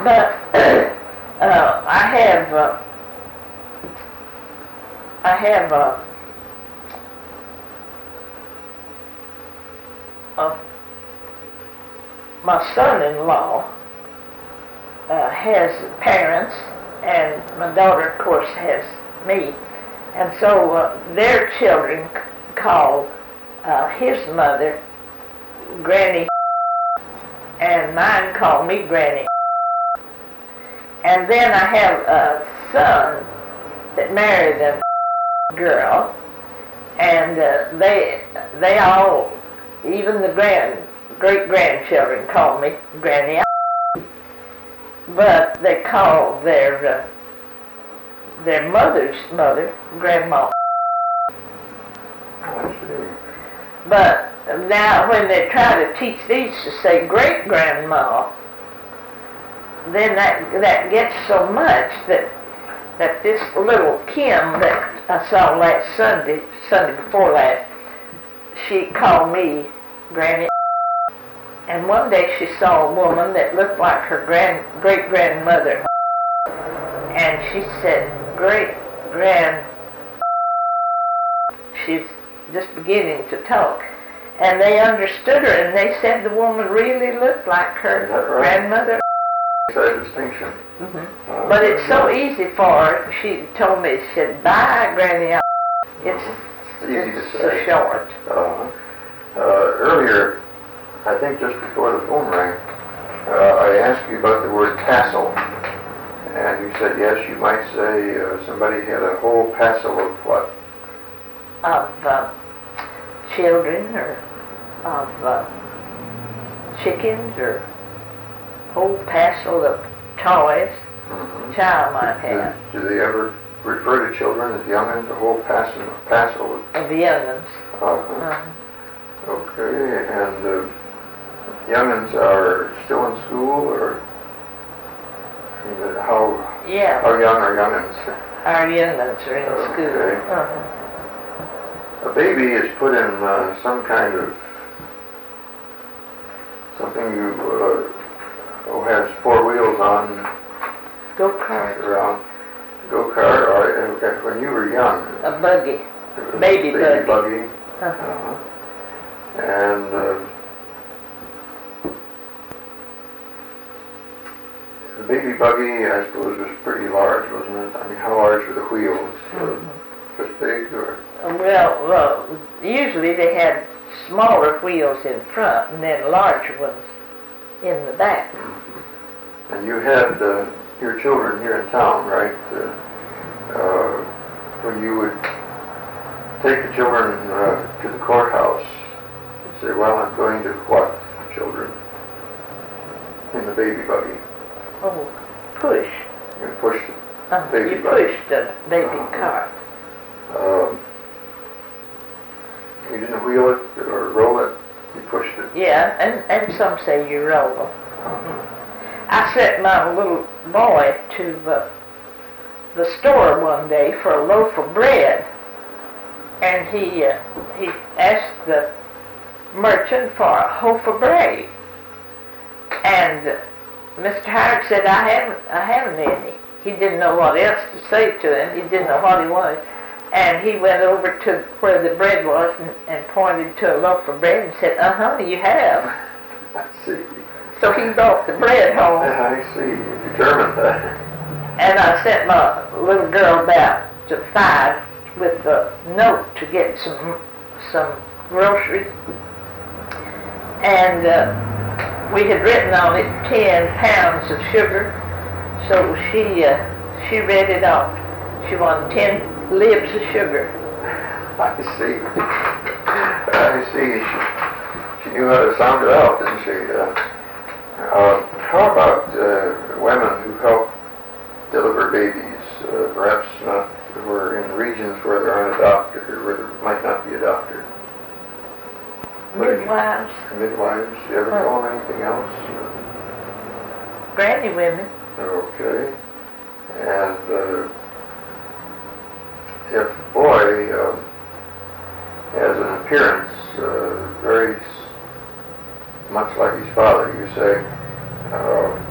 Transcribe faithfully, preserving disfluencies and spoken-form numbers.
But uh, I have, uh, I have uh, uh, my son-in-law uh, has parents, and my daughter, of course, has me. And so uh, their children call uh, his mother Granny, and mine call me Granny. And then I have a son that married a girl, and uh, they they all, even the grand great grandchildren, call me Granny. But they call their uh, their mother's mother Grandma. But now when they try to teach these to say great grandma, then that that gets so much that that this little Kim that I saw last Sunday, Sunday before last, she called me Granny. And one day she saw a woman that looked like her grand great grandmother, and she said, "Great grand." She's just beginning to talk, and they understood her, and they said the woman really looked like her right? grandmother. That distinction. Mm-hmm. Uh, but it's so easy for her. She told me, she said, "Bye, Granny." It's, mm-hmm. Easy it's to so say. short. Uh, uh, earlier, I think just before the phone rang, uh, I asked you about the word tassel, and you said yes, you might say uh, somebody had a whole passel of what? Of uh, children, or of uh, chickens, or whole passel of toys Mm-hmm. a child might have. Do, do they ever refer to children as young'uns, a whole passel, passel of... Of the young'uns. Uh-huh. Uh-huh. Okay, and uh, young'uns are still in school, or I mean, how, yeah. how young are young'uns? Our young'uns are in Okay. school. Uh-huh. A baby is put in uh, some kind of something you uh, oh, has four wheels on. Go-kart. Around go-kart, or okay, when you were young. A buggy. A Baby, baby buggy. buggy. Uh-huh. Uh-huh. And uh, the baby buggy, I suppose, was pretty large, wasn't it? I mean, how large were the wheels? Mm-hmm. Uh, just big, or? Well, well, usually they had smaller wheels in front and then larger ones in the back. Mm-hmm. And you had uh, your children here in town, right? Uh, uh, when you would take the children uh, to the courthouse, you'd say, well, I'm going to what, children? In the baby buggy. Oh, push. You push the Uh, baby you buggy. push the baby Uh-huh. cart. Um, you didn't wheel it or roll it, you pushed it. Yeah, and, and some say you roll them. Uh-huh. I sent my little boy to uh, the store one day for a loaf of bread, and he uh, he asked the merchant for a loaf of bread, and uh, Mister Howard said, I haven't, I haven't any. He didn't know what else to say to him. He didn't know what he wanted. And he went over to where the bread was and, and pointed to a loaf of bread and said, uh-huh, you have. I see. So he brought the bread home. I see. You're determined that. And I sent my little girl about to five with a note to get some some groceries. And uh, we had written on it ten pounds of sugar. So she uh, she read it off. She wanted ten libs of sugar. I see. I see. She, she knew how to sound it out, didn't she? Uh, uh, how about uh, women who help deliver babies, uh, perhaps not, who are in regions where there aren't a doctor, where there might not be a doctor? Midwives. Midwives. You ever Oh. call them anything else? Granny women. Okay. And uh, if a boy uh, has an appearance uh, very s- much like his father, you say, uh,